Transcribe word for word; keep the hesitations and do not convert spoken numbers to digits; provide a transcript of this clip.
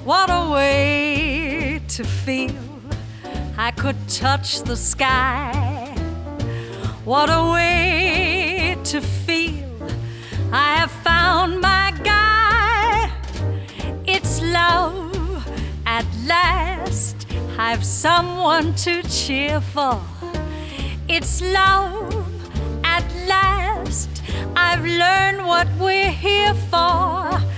What a way to feel I could touch the sky. What a way to feel I have found my guy. It's love at last, I've someone to cheer for. It's love at last, I've learned what we're here for.